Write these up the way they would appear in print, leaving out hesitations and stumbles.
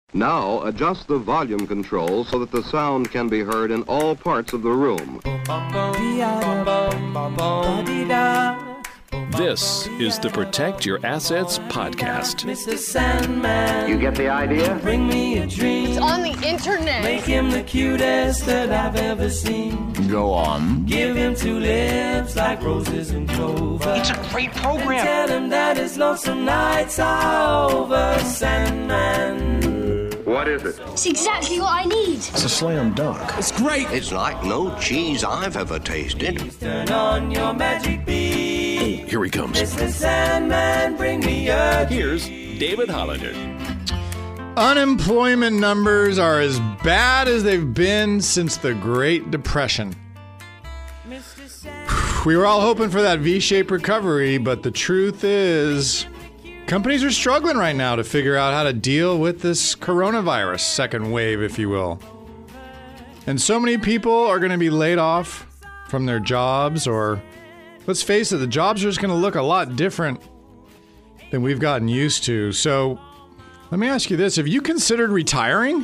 Now adjust the volume control so that the sound can be heard in all parts of the room. This is the Protect Your Assets podcast. Mr. Sandman, You get the idea? bring me a dream. It's on the internet. Make him the cutest that I've ever seen. Go on. Give him two lips like roses and clover. It's a great program. Tell him that his lonesome nights are over, Sandman. What is it? It's exactly what I need. It's a slam dunk. It's like no cheese I've ever tasted. Turn on your magic beam. Here he comes. Mr. Sandman, bring me a dream. Here's David Hollander. Unemployment numbers are as bad as they've been since the Great Depression. We were all hoping for that V-shaped recovery, but the truth is, companies are struggling right now to figure out how to deal with this coronavirus second wave, if you will. And so many people are going to be laid off from their jobs, or let's face it, the jobs are just going to look a lot different than we've gotten used to. So let me ask you this. Have you considered retiring?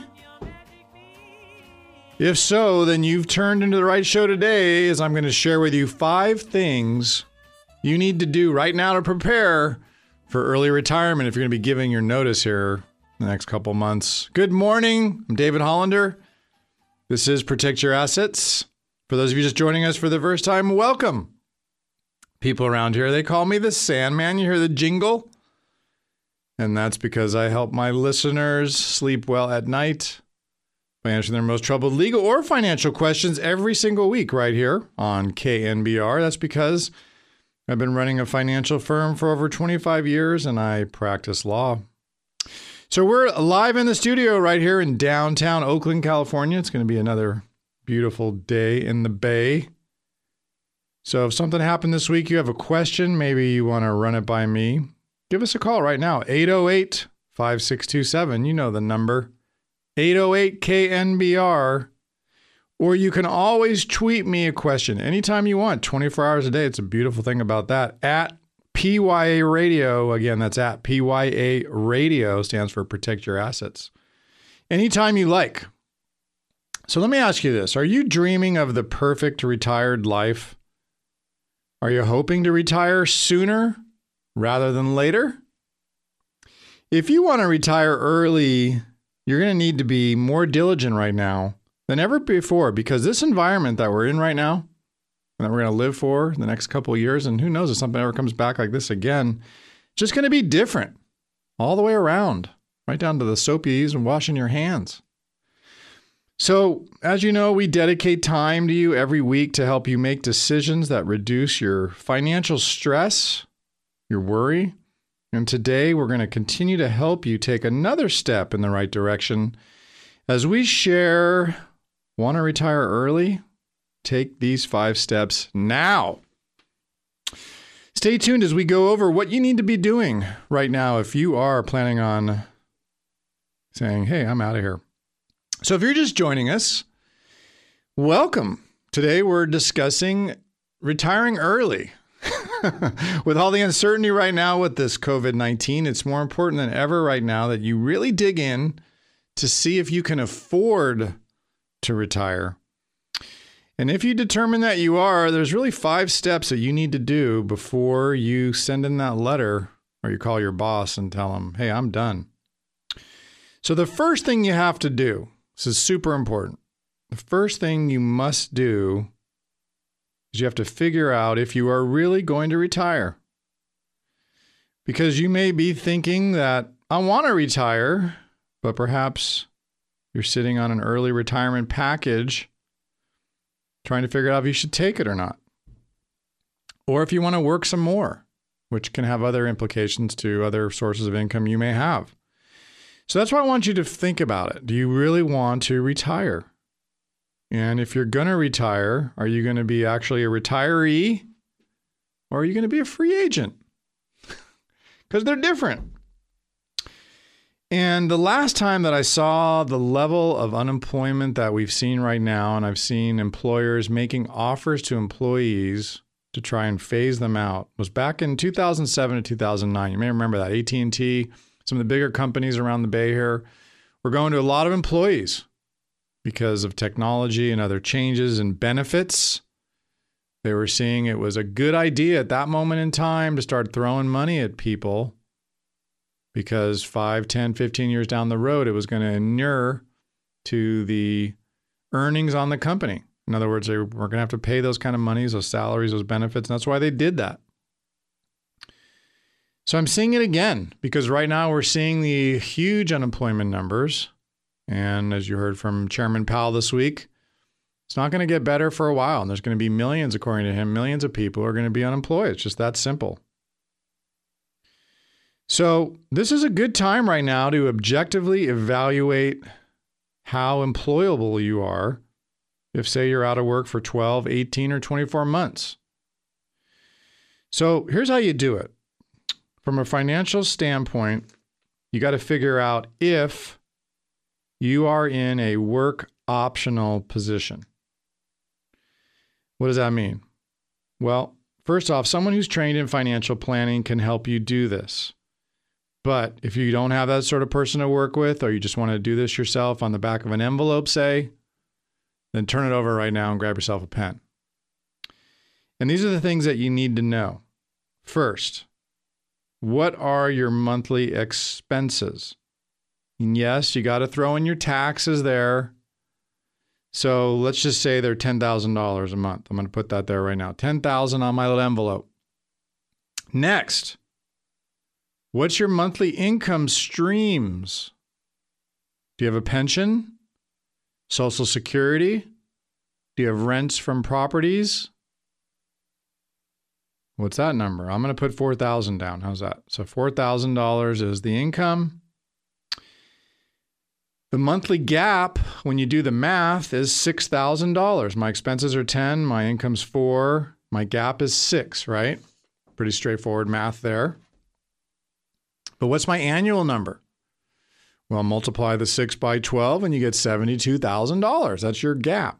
If so, then you've turned into the right show today, as I'm going to share with you 5 things you need to do right now to prepare for early retirement if you're going to be giving your notice here in the next couple months. Good morning. I'm David Hollander. This is Protect Your Assets. For those of you just joining us for the first time, welcome. People around here, they call me the Sandman. You hear the jingle? And that's because I help my listeners sleep well at night by answering their most troubled legal or financial questions every single week right here on KNBR. That's because I've been running a financial firm for over 25 years and I practice law. So we're live in the studio right here in downtown Oakland, California. It's going to be another beautiful day in the Bay. So if something happened this week, you have a question, maybe you want to run it by me, give us a call right now, 808-5627. You know the number, 808-KNBR. Or you can always tweet me a question anytime you want, 24 hours a day. It's a beautiful thing about that. At PYA Radio, again, that's at PYA Radio, stands for Protect Your Assets. Anytime you like. So let me ask you this. Are you dreaming of the perfect retired life? Are you hoping to retire sooner rather than later? If you want to retire early, you're going to need to be more diligent right now than ever before, because this environment that we're in right now, and that we're going to live for the next couple of years, and who knows if something ever comes back like this again, it's just going to be different all the way around, right down to the soap you use when washing your hands. So, as you know, we dedicate time to you every week to help you make decisions that reduce your financial stress, your worry. And today we're going to continue to help you take another step in the right direction as we share, want to retire early? Take these 5 steps now. Stay tuned as we go over what you need to be doing right now if you are planning on saying, hey, I'm out of here. So if you're just joining us, welcome. Today we're discussing retiring early. With all the uncertainty right now with this COVID-19, it's more important than ever right now that you really dig in to see if you can afford to retire. And if you determine that you are, there's really 5 steps that you need to do before you send in that letter or you call your boss and tell them, hey, I'm done. So the first thing you have to do, this is super important. The first thing you must do is you have to figure out if you are really going to retire. Because you may be thinking that I want to retire, but perhaps you're sitting on an early retirement package trying to figure out if you should take it or not. Or if you want to work some more, which can have other implications to other sources of income you may have. So that's why I want you to think about it. Do you really want to retire? And if you're going to retire, are you going to be actually a retiree or are you going to be a free agent? Because they're different. And the last time that I saw the level of unemployment that we've seen right now, and I've seen employers making offers to employees to try and phase them out, was back in 2007 to 2009. You may remember that. AT&T, some of the bigger companies around the Bay here were going to a lot of employees because of technology and other changes and benefits. They were seeing it was a good idea at that moment in time to start throwing money at people because 5, 10, 15 years down the road, it was going to inure to the earnings on the company. In other words, they were going to have to pay those kind of monies, those salaries, those benefits, and that's why they did that. So I'm seeing it again because right now we're seeing the huge unemployment numbers. And as you heard from Chairman Powell this week, it's not going to get better for a while. And there's going to be millions, according to him, millions of people are going to be unemployed. It's just that simple. So this is a good time right now to objectively evaluate how employable you are if, say, you're out of work for 12, 18, or 24 months. So here's how you do it. From a financial standpoint, you got to figure out if you are in a work optional position. What does that mean? Well, first off, someone who's trained in financial planning can help you do this. But if you don't have that sort of person to work with, or you just want to do this yourself on the back of an envelope, say, then turn it over right now and grab yourself a pen. And these are the things that you need to know. First, what are your monthly expenses? And yes, you got to throw in your taxes there. So let's just say they're $10,000 a month. I'm going to put that there right now. $10,000 on my little envelope. Next, what's your monthly income streams? Do you have a pension? Social Security? Do you have rents from properties? What's that number? I'm going to put $4,000 down. How's that? So $4,000 is the income. The monthly gap, when you do the math, is $6,000. My expenses are 10, my income's 4, my gap is 6, right? Pretty straightforward math there. But what's my annual number? Well, multiply the 6 by 12 and you get $72,000. That's your gap.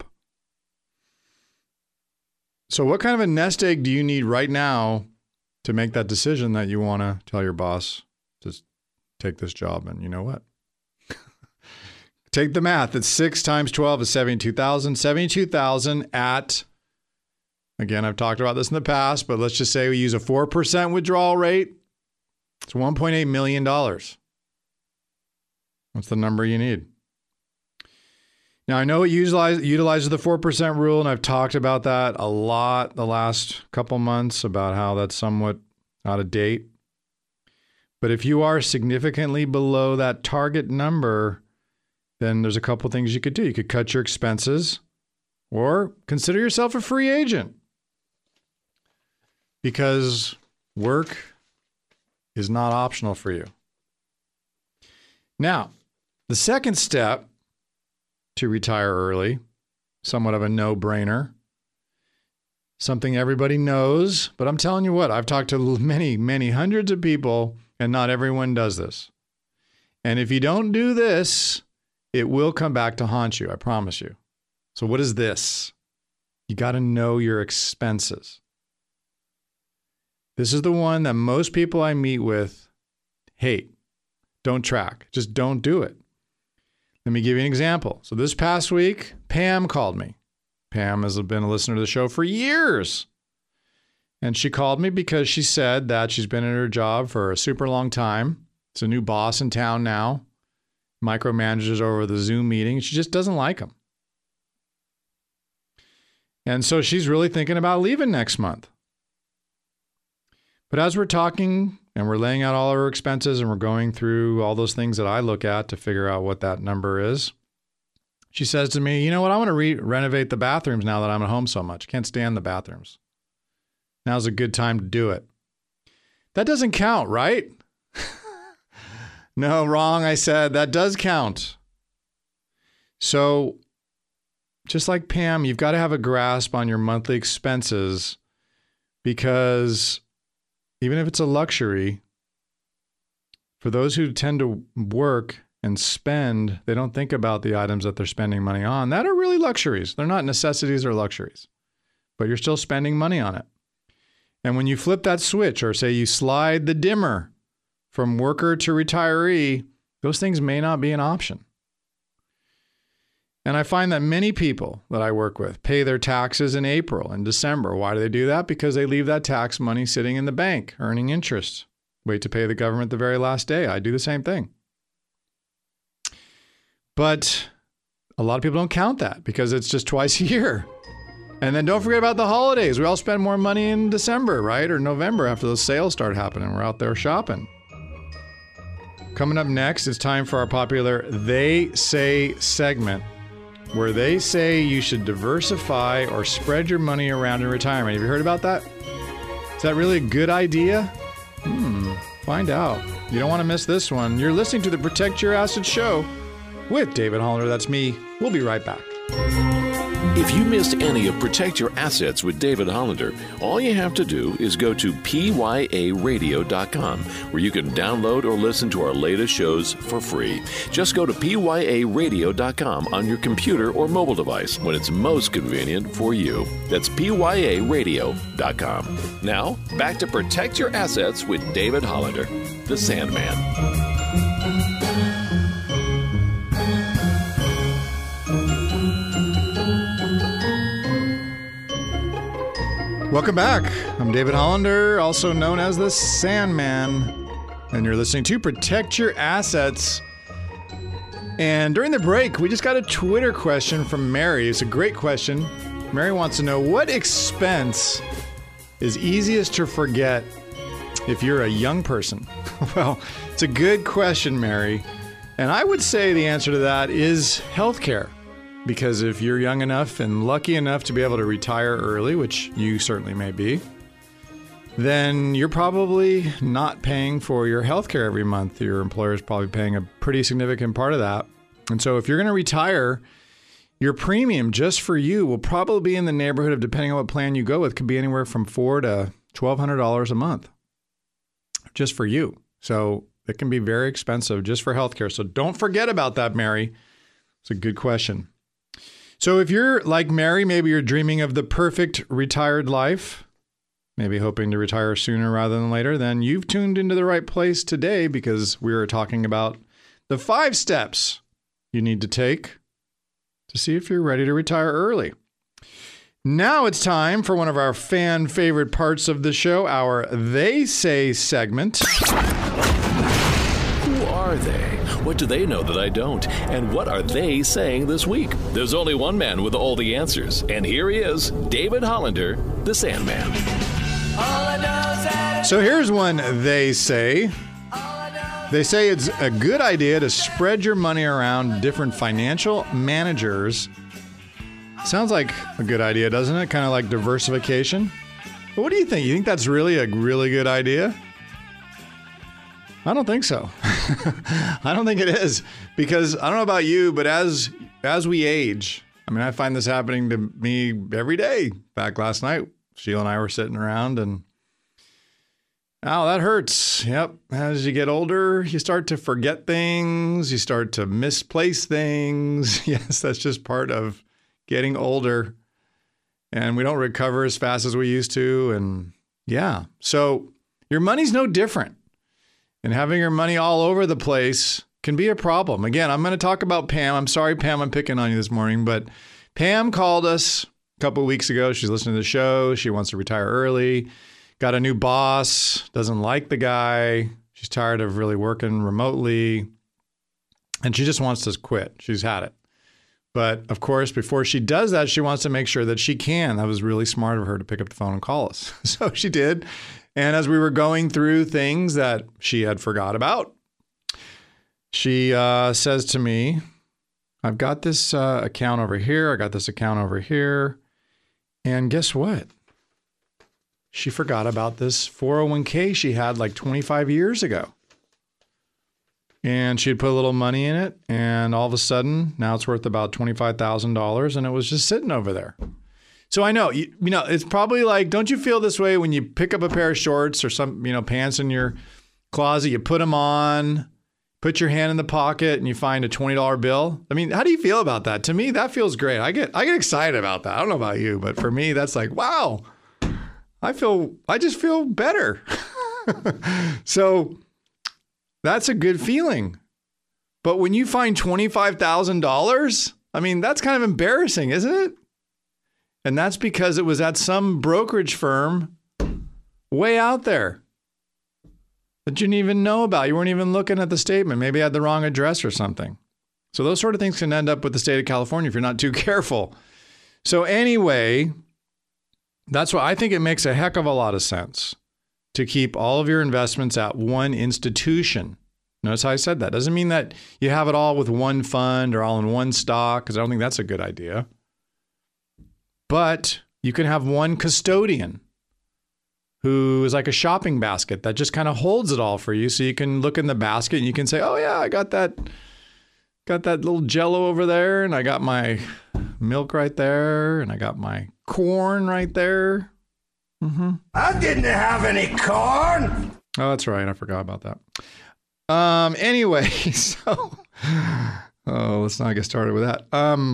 So what kind of a nest egg do you need right now to make that decision that you want to tell your boss to take this job? And you know what? Take the math. It's 6 times 12 is 72,000. 72,000 at, again, I've talked about this in the past, but let's just say we use a 4% withdrawal rate. It's $1.8 million. What's the number you need? Now, I know it utilizes the 4% rule, and I've talked about that a lot the last couple months about how that's somewhat out of date. But if you are significantly below that target number, then there's a couple things you could do. You could cut your expenses or consider yourself a free agent because work is not optional for you. Now, the second step to retire early, somewhat of a no-brainer, something everybody knows, but I'm telling you what, I've talked to many, many hundreds of people, and not everyone does this. And if you don't do this, it will come back to haunt you, I promise you. So what is this? You got to know your expenses. This is the one that most people I meet with hate. Don't track. Just don't do it. Let me give you an example. So this past week, Pam called me. Pam has been a listener to the show for years. And she called me because she said that she's been in her job for a super long time. It's a new boss in town now. Micromanages over the Zoom meeting. She just doesn't like him. And so she's really thinking about leaving next month. But as we're talking and we're laying out all of our expenses and we're going through all those things that I look at to figure out what that number is, she says to me, you know what, I want to renovate the bathrooms now that I'm at home so much. I can't stand the bathrooms. Now's a good time to do it. That doesn't count, right? No, wrong, I said. That does count. So just like Pam, you've got to have a grasp on your monthly expenses because even if it's a luxury, for those who tend to work and spend, they don't think about the items that they're spending money on. That are really luxuries. They're not necessities or luxuries, but you're still spending money on it. And when you flip that switch or say you slide the dimmer from worker to retiree, those things may not be an option. And I find that many people that I work with pay their taxes in April and December. Why do they do that? Because they leave that tax money sitting in the bank, earning interest. Wait to pay the government the very last day. I do the same thing. But a lot of people don't count that because it's just twice a year. And then don't forget about the holidays. We all spend more money in December, right? Or November after those sales start happening. We're out there shopping. Coming up next, it's time for our popular They Say segment, where they say you should diversify or spread your money around in retirement. Have you heard about that? Is that really a good idea? Find out. You don't want to miss this one. You're listening to the Protect Your Assets show with David Hollander. That's me. We'll be right back. If you missed any of Protect Your Assets with David Hollander, all you have to do is go to pyaradio.com, where you can download or listen to our latest shows for free. Just go to pyaradio.com on your computer or mobile device when it's most convenient for you. That's pyaradio.com. Now, back to Protect Your Assets with David Hollander, the Sandman. Welcome back. I'm David Hollander, also known as the Sandman, and you're listening to Protect Your Assets. And during the break, we just got a Twitter question from Mary. It's a great question. Mary wants to know, what expense is easiest to forget if you're a young person? Well, it's a good question, Mary. And I would say the answer to that is healthcare. Because if you're young enough and lucky enough to be able to retire early, which you certainly may be, then you're probably not paying for your health care every month. Your employer is probably paying a pretty significant part of that. And so if you're going to retire, your premium just for you will probably be in the neighborhood of, depending on what plan you go with, could be anywhere from $400 to $1,200 a month just for you. So it can be very expensive just for healthcare. So don't forget about that, Mary. It's a good question. So if you're like Mary, maybe you're dreaming of the perfect retired life, maybe hoping to retire sooner rather than later, then you've tuned into the right place today, because we are talking about the 5 steps you need to take to see if you're ready to retire early. Now it's time for one of our fan favorite parts of the show, our They Say segment. Who are they? What do they know that I don't? And what are they saying this week? There's only one man with all the answers, and here he is, David Hollander, the Sandman. So here's one they say. They say it's a good idea to spread your money around different financial managers. Sounds like a good idea, doesn't it? Kind of like diversification. But what do you think? You think that's really a really good idea? I don't think so. I don't think it is, because I don't know about you, but as we age, I mean, I find this happening to me every day. Back last night, Sheila and I were sitting around and, oh, that hurts. Yep. As you get older, you start to forget things. You start to misplace things. Yes, that's just part of getting older. And we don't recover as fast as we used to. And yeah, so your money's no different. And having your money all over the place can be a problem. Again, I'm going to talk about Pam. I'm sorry, Pam, I'm picking on you this morning, but Pam called us a couple of weeks ago. She's listening to the show. She wants to retire early. Got a new boss. Doesn't like the guy. She's tired of really working remotely. And she just wants to quit. She's had it. But of course, before she does that, she wants to make sure that she can. That was really smart of her to pick up the phone and call us. So she did. And as we were going through things that she had forgot about, she says to me, I've got this account over here. I got this account over here. And guess what? She forgot about this 401k she had like 25 years ago. And she had put a little money in it. And all of a sudden, now it's worth about $25,000. And it was just sitting over there. So I know, you know, it's probably like, don't you feel this way when you pick up a pair of shorts or some, pants in your closet, you put them on, put your hand in the pocket and you find a $20 bill? I mean, how do you feel about that? To me, that feels great. I get excited about that. I don't know about you, but for me, that's like, wow, I just feel better. So that's a good feeling. But when you find $25,000, I mean, that's kind of embarrassing, isn't it? And that's because it was at some brokerage firm way out there that you didn't even know about. You weren't even looking at the statement. Maybe you had the wrong address or something. So those sort of things can end up with the state of California if you're not too careful. So anyway, that's why I think it makes a heck of a lot of sense to keep all of your investments at one institution. Notice how I said that. Doesn't mean that you have it all with one fund or all in one stock, because I don't think that's a good idea. But you can have one custodian who is like a shopping basket that just kind of holds it all for you. So you can look in the basket and you can say, oh yeah, I got that little Jell-O over there, and I got my milk right there, and I got my corn right there. Mm-hmm. I didn't have any corn. Oh, that's right. I forgot about that. Anyway, so let's not get started with that.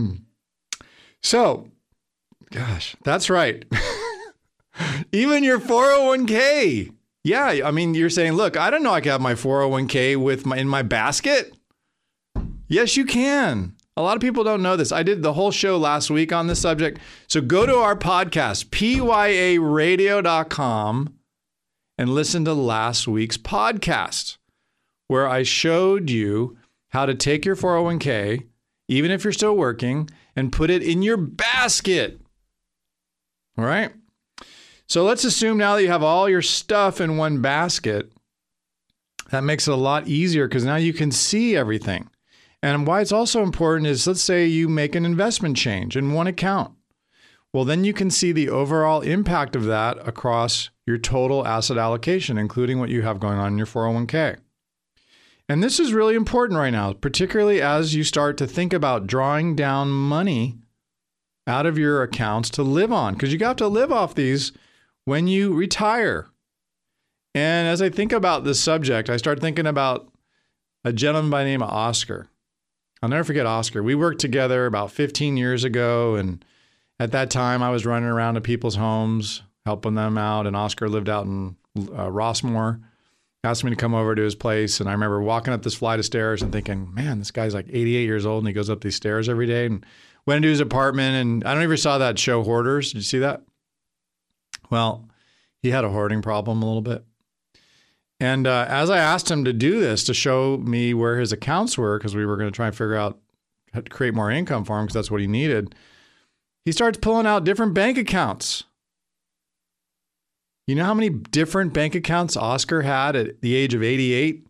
So, gosh, that's right. Even your 401k. Yeah, I mean, you're saying, look, I don't know I can have my 401k in my basket. Yes, you can. A lot of people don't know this. I did the whole show last week on this subject. So go to our podcast, pyaradio.com, and listen to last week's podcast, where I showed you how to take your 401k, even if you're still working, and put it in your basket. All right? So let's assume now that you have all your stuff in one basket. That makes it a lot easier because now you can see everything. And why it's also important is, let's say you make an investment change in one account. Well, then you can see the overall impact of that across your total asset allocation, including what you have going on in your 401k. And this is really important right now, particularly as you start to think about drawing down money out of your accounts to live on, because you got to live off these when you retire. And as I think about this subject, I start thinking about a gentleman by the name of Oscar. I'll never forget Oscar. We worked together about 15 years ago, and at that time I was running around to people's homes, helping them out, and Oscar lived out in Rossmore. Asked me to come over to his place, and I remember walking up this flight of stairs and thinking, man, this guy's like 88 years old, and he goes up these stairs every day. And went into his apartment, and I don't know if you saw that show Hoarders. Did you see that? Well, he had a hoarding problem a little bit. And as I asked him to do this, to show me where his accounts were, because we were going to try and figure out how to create more income for him, because that's what he needed, he starts pulling out different bank accounts. You know how many different bank accounts Oscar had at the age of 88?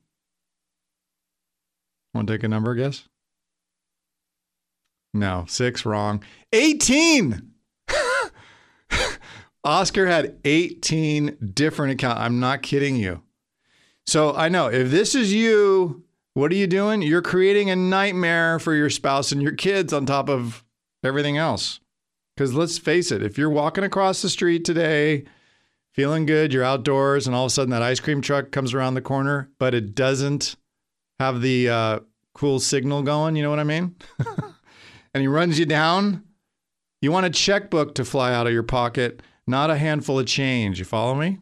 Want to take a number, guess? No, 6, wrong. 18! Oscar had 18 different accounts. I'm not kidding you. So I know, if this is you, what are you doing? You're creating a nightmare for your spouse and your kids on top of everything else. Because let's face it, if you're walking across the street today, feeling good, you're outdoors, and all of a sudden that ice cream truck comes around the corner, but it doesn't have the cool signal going, you know what I mean? And he runs you down, you want a checkbook to fly out of your pocket, not a handful of change. You follow me?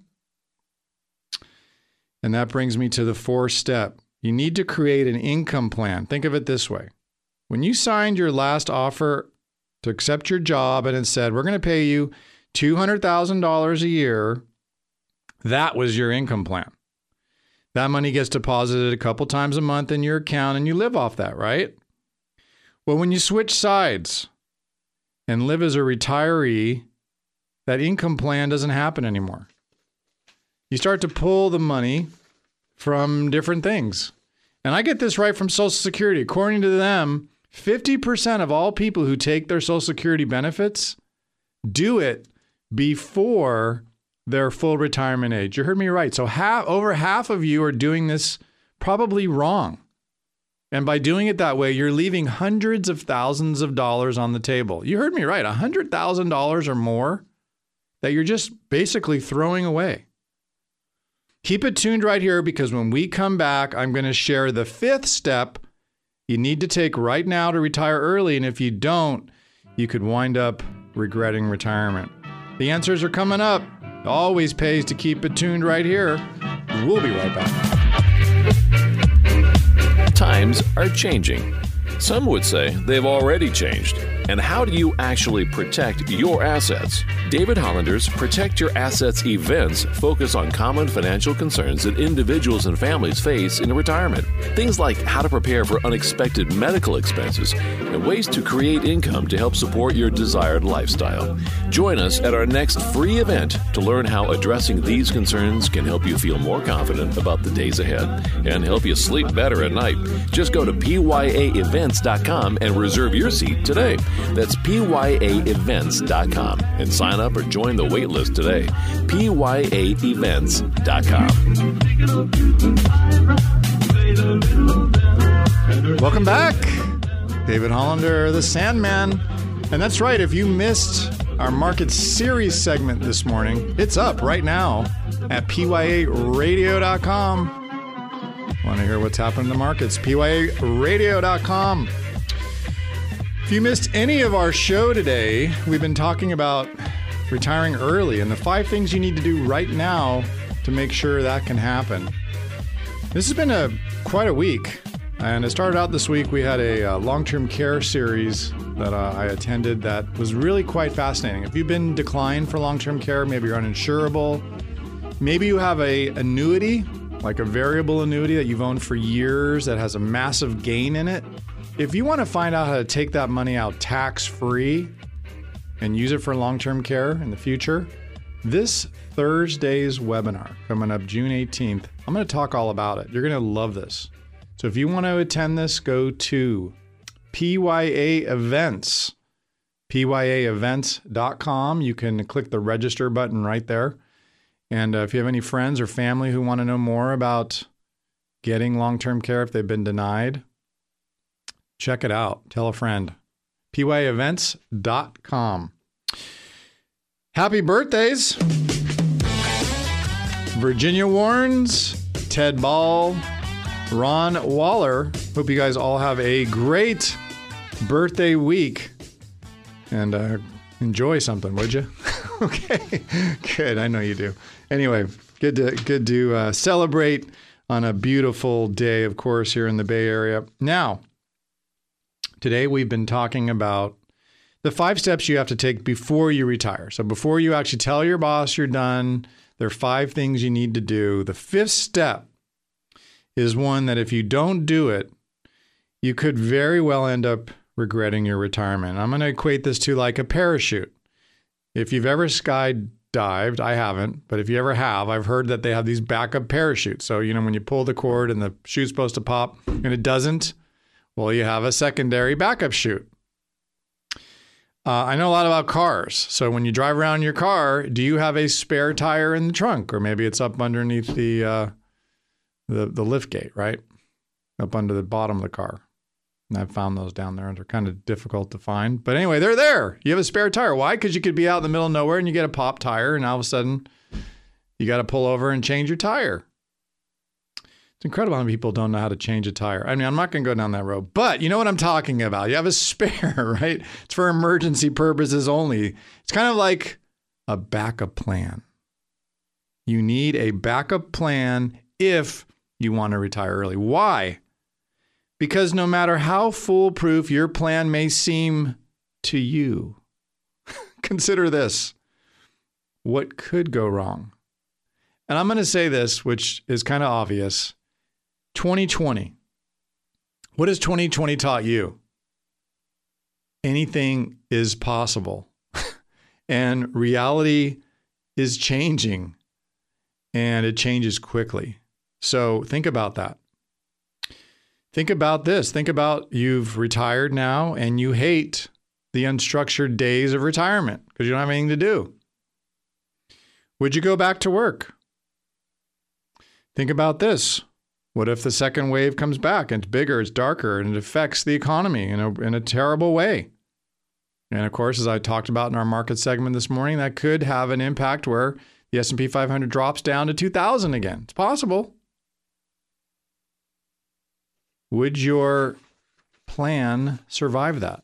And that brings me to the 4th step. You need to create an income plan. Think of it this way. When you signed your last offer to accept your job and it said, we're going to pay you $200,000 a year, that was your income plan. That money gets deposited a couple times a month in your account and you live off that, right? Well, when you switch sides and live as a retiree, that income plan doesn't happen anymore. You start to pull the money from different things. And I get this right from Social Security. According to them, 50% of all people who take their Social Security benefits do it before their full retirement age. You heard me right. So over half of you are doing this probably wrong. And by doing it that way, you're leaving hundreds of thousands of dollars on the table. You heard me right. $100,000 or more that you're just basically throwing away. Keep it tuned right here, because when we come back, I'm going to share the 5th step you need to take right now to retire early. And if you don't, you could wind up regretting retirement. The answers are coming up. It always pays to keep it tuned right here. We'll be right back. Times are changing. Some would say they've already changed. And how do you actually protect your assets? David Hollander's Protect Your Assets events focus on common financial concerns that individuals and families face in retirement. Things like how to prepare for unexpected medical expenses and ways to create income to help support your desired lifestyle. Join us at our next free event to learn how addressing these concerns can help you feel more confident about the days ahead and help you sleep better at night. Just go to PYAEvents.com and reserve your seat today. That's PYAEvents.com and sign up or join the wait list today. PYAEvents.com. Welcome back. David Hollander, the Sandman. And that's right, if you missed our Market Series segment this morning, it's up right now at PYARadio.com. Want to hear what's happening in the markets? PYARadio.com. If you missed any of our show today, we've been talking about retiring early and the 5 things you need to do right now to make sure that can happen. This has been quite a week. And it started out this week, we had a long-term care series that I attended that was really quite fascinating. If you've been declined for long-term care, maybe you're uninsurable, maybe you have an annuity, like a variable annuity that you've owned for years that has a massive gain in it. If you want to find out how to take that money out tax-free and use it for long-term care in the future, this Thursday's webinar coming up June 18th, I'm going to talk all about it. You're going to love this. So if you want to attend this, go to PYA Events, PYAEvents.com. You can click the register button right there. And if you have any friends or family who want to know more about getting long-term care if they've been denied, check it out. Tell a friend. PYAEvents.com. Happy birthdays. Virginia Warrens, Ted Ball, Ron Waller. Hope you guys all have a great birthday week and enjoy something, would you? Okay, good. I know you do. Anyway, good to celebrate on a beautiful day, of course, here in the Bay Area. Now, today we've been talking about the 5 steps you have to take before you retire. So before you actually tell your boss you're done, there are 5 things you need to do. The 5th step is one that if you don't do it, you could very well end up regretting your retirement. I'm going to equate this to like a parachute. If you've ever skydived, I haven't, but if you ever have, I've heard that they have these backup parachutes. So, when you pull the cord and the chute's supposed to pop and it doesn't, well, you have a secondary backup chute. I know a lot about cars. So when you drive around your car, do you have a spare tire in the trunk? Or maybe it's up underneath the lift gate, right? Up under the bottom of the car. And I've found those down there, and they're kind of difficult to find. But anyway, they're there. You have a spare tire. Why? Because you could be out in the middle of nowhere and you get a pop tire, and all of a sudden you got to pull over and change your tire. It's incredible how many people don't know how to change a tire. I mean, I'm not going to go down that road, but you know what I'm talking about. You have a spare, right? It's for emergency purposes only. It's kind of like a backup plan. You need a backup plan if you want to retire early. Why? Because no matter how foolproof your plan may seem to you, consider this. What could go wrong? And I'm going to say this, which is kind of obvious. 2020. What has 2020 taught you? Anything is possible. And reality is changing. And it changes quickly. So think about that. Think about this. Think about you've retired now and you hate the unstructured days of retirement because you don't have anything to do. Would you go back to work? Think about this. What if the second wave comes back and it's bigger, it's darker, and it affects the economy in a terrible way? And of course, as I talked about in our market segment this morning, that could have an impact where the S&P 500 drops down to 2,000 again. It's possible. Would your plan survive that?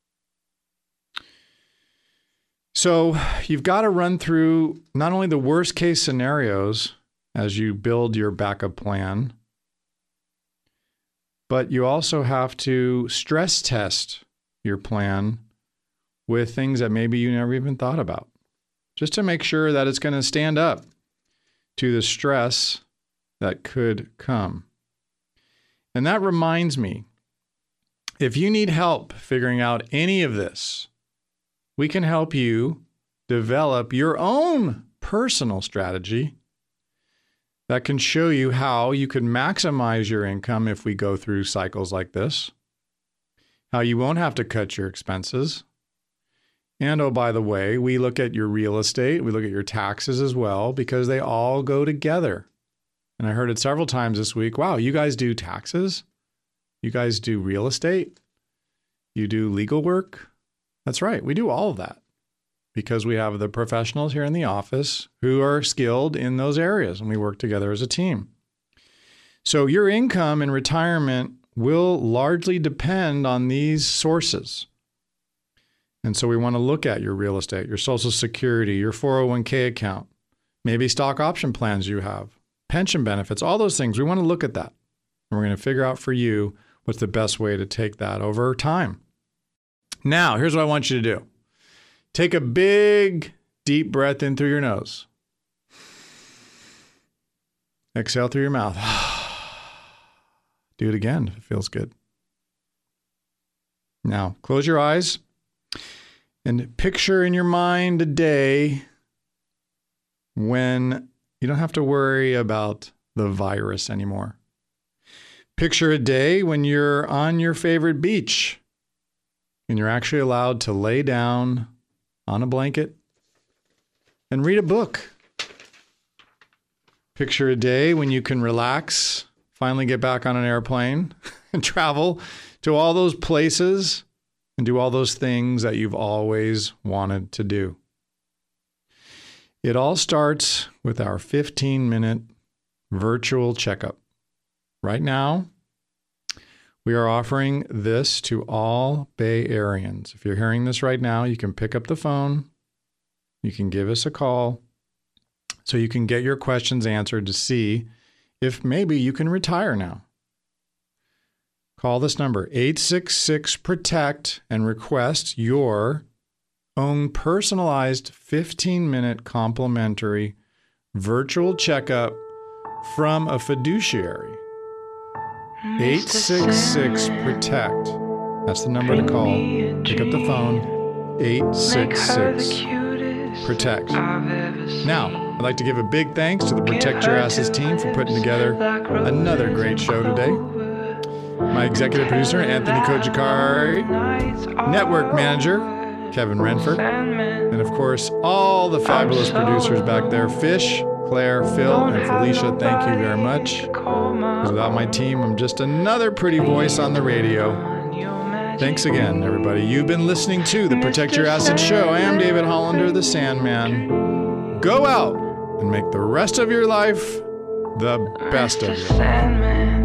So you've got to run through not only the worst case scenarios as you build your backup plan, but you also have to stress test your plan with things that maybe you never even thought about, just to make sure that it's going to stand up to the stress that could come. And that reminds me, if you need help figuring out any of this, we can help you develop your own personal strategy that can show you how you can maximize your income if we go through cycles like this, how you won't have to cut your expenses. And oh, by the way, we look at your real estate, we look at your taxes as well, because they all go together. And I heard it several times this week. Wow, you guys do taxes? You guys do real estate? You do legal work? That's right. We do all of that because we have the professionals here in the office who are skilled in those areas, and we work together as a team. So your income in retirement will largely depend on these sources. And so we want to look at your real estate, your Social Security, your 401k account, maybe stock option plans you have, pension benefits, all those things. We want to look at that. And we're going to figure out for you what's the best way to take that over time. Now, here's what I want you to do. Take a big, deep breath in through your nose. Exhale through your mouth. Do it again if it feels good. Now, close your eyes and picture in your mind a day when you don't have to worry about the virus anymore. Picture a day when you're on your favorite beach and you're actually allowed to lay down on a blanket and read a book. Picture a day when you can relax, finally get back on an airplane and travel to all those places and do all those things that you've always wanted to do. It all starts with our 15-minute virtual checkup. Right now, we are offering this to all Bay Areans. If you're hearing this right now, you can pick up the phone. You can give us a call so you can get your questions answered to see if maybe you can retire now. Call this number, 866-PROTECT, and request your own personalized 15-minute complimentary virtual checkup from a fiduciary. 866-PROTECT. That's the number to call. Pick up the phone. 866-PROTECT. Now, I'd like to give a big thanks to the Protect Your Assets team for putting together another great show today. My executive producer, Anthony Kojikari, network manager, Kevin Renford, and of course, all the fabulous producers back there, Fish, Claire, Phil, and Felicia. Thank you very much. Because without my team, I'm just another pretty voice on the radio. Thanks again, everybody. You've been listening to the Protect Your Assets show. I am David Hollander, the Sandman. Go out and make the rest of your life the best of your life.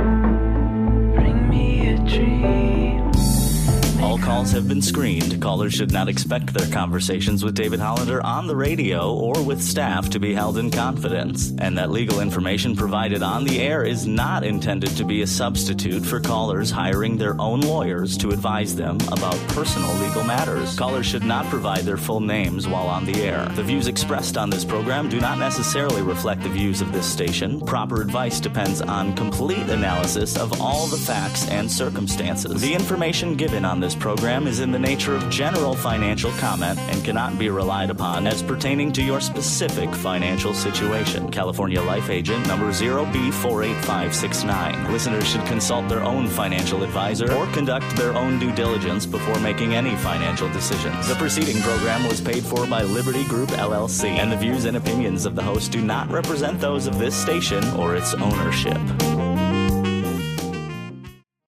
All calls have been screened. Callers should not expect their conversations with David Hollander on the radio or with staff to be held in confidence, and that legal information provided on the air is not intended to be a substitute for callers hiring their own lawyers to advise them about personal legal matters. Callers should not provide their full names while on the air. The views expressed on this program do not necessarily reflect the views of this station. Proper advice depends on complete analysis of all the facts and circumstances. The information given on this program is in the nature of general financial comment and cannot be relied upon as pertaining to your specific financial situation. California Life Agent number 0B48569. Listeners should consult their own financial advisor or conduct their own due diligence before making any financial decisions. The preceding program was paid for by Liberty Group LLC, and the views and opinions of the host do not represent those of this station or its ownership.